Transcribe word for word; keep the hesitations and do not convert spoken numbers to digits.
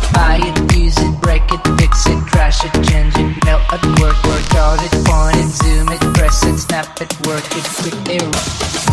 Buy it, use it, break it, fix it, crash it, change it, mail at work, work out it, point it, zoom it, press it, snap it, work it, quick error.